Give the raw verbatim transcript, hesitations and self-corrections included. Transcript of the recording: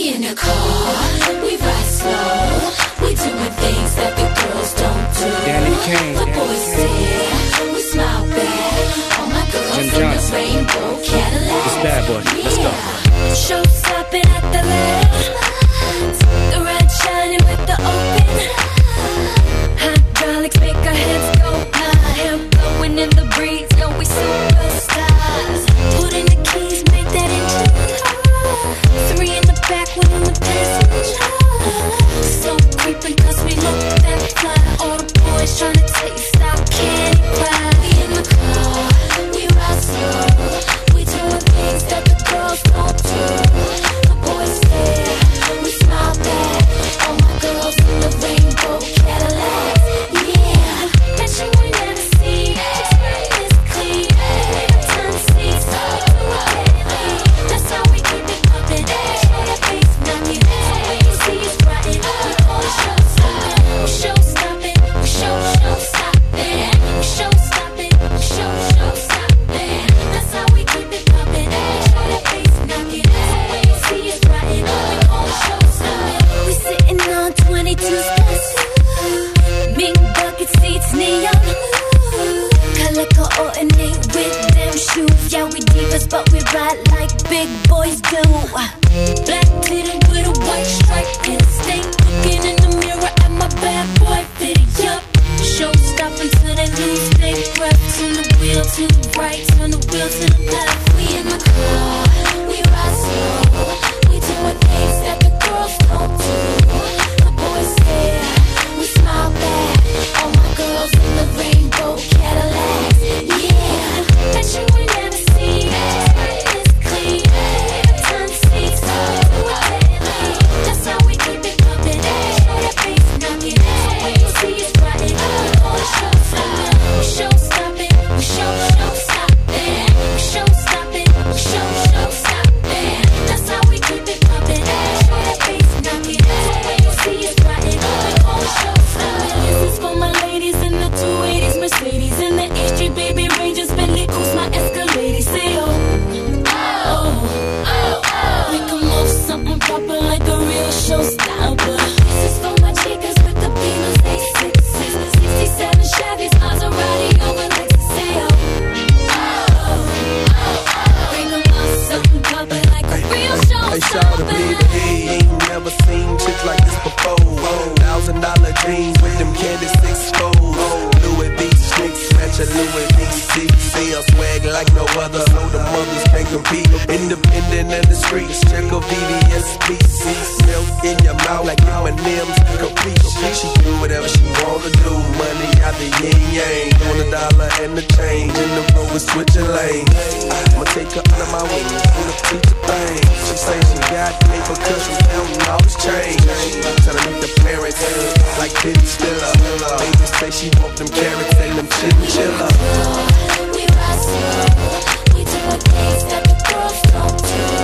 We in the car, we ride slow. We doing things that the girls don't do. Danny Kane, The boys stare, we smile back. All my girls Jim in the Johnson. rainbow Cadillac. It's Bad Boy. Let's go. Show stopping at the lights. The red shining with the open. Hydraulics make our heads go high. Hair blowing in the breeze, yo, we superstars. Put in the keys, make that engine high. Three in the back, one in the passenger. So creeping cause we look that fly. All the boys tryna taste our candy pie. We in the car, we ride slow. We doing things that the girls don't do. The boys stare, we smile back. All my girls in the rainbow Cadillac. Yeah, and she will never see. Explain is clean. A ton of seats, we do it daily. That's how we keep it poppin'. Show that face, not me. So when you see us riding, we call it show stoppin'. We show stoppin', we show show stoppin'. We show stoppin', we show show stoppin'. That's how we keep it poppin'. Show that face, not me. So when you see us riding, we call it show stoppin'. We sitting on twenty-two steps. Mink bucket seats, neon. Color coordinate with them shoes. Yeah, we divas, but we ride like big boys do. Black titty with a white stripe. And stay looking in the mirror at my bad boy fitty up. Show stop until they lose their breath. Turn the wheel to the right, turn the wheel to the left. We in the car, we ride slow. We doing things that the girls don't do. The boys stare, we smile back. All my girls in the rainbow Cadillac. Yeah, and you will never see. It's clean. A ton of seats, we do it daily. That's how we keep it poppin'. Show that face, not me. So when you see us riding, we call it show stoppin'. We show stoppin', we show show stoppin'. We show stoppin', we show show stoppin'. That's how we keep it poppin'. Show that face, not me. So when you see us riding, we call it show stoppin'. This is for my ladies in the two eighties Mercedes, in the H G baby Rangers, Bentley Coos, my Escalade. Say oh, oh, oh, oh. We can move something proper like a real showstopper. This is for my chicas with the Beamers, A sixes, sixty-seven Chevys, Maserati over Lexus. Say oh, oh, oh, oh. Bring 'em up something proper like a real Hey, shout to baby, hey, ain't never seen chicks like this before. Thousand dollar jeans with them candy six fold. Louis V sneaks, match a Louis V C. See us swag like no other, so the mothers can't compete. Independent in the streets, check a V D S P C. Milk in your mouth like M and M's, complete. She do whatever she wanna do, money out the yin yang. On the dollar and the change, in the road with switching lanes. I'ma take her under my wing, put a teacher thing. She say she got me because she's counting all this change. Tell her meet the parents, like Penny Stiller. Baby say she want them carrots and them chinchilla. We ride slow, we doing things that the girls don't do.